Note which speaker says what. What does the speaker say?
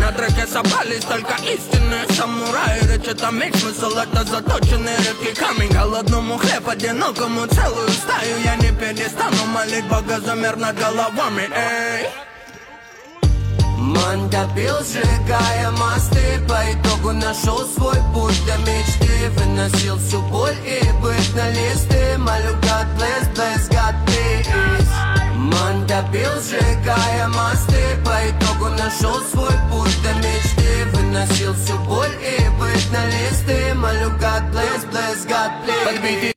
Speaker 1: на треке собрались только истинные самураи. Речь это меч, смысл это заточенный редкий камень. Голодному хлеб, одинокому целую стаю. Я не перестану молить Бога за мир над головами, эй.
Speaker 2: Ман топил, сжигая мосты, по итогу нашел свой путь до мечты. Выносил всю боль и быт на листы. Молю God bless, bless God please. Ман топил, сжигая мосты, по итогу нашел свой путь до мечты. Выносил всю боль и быт на листы. Молю God bless, bless God please.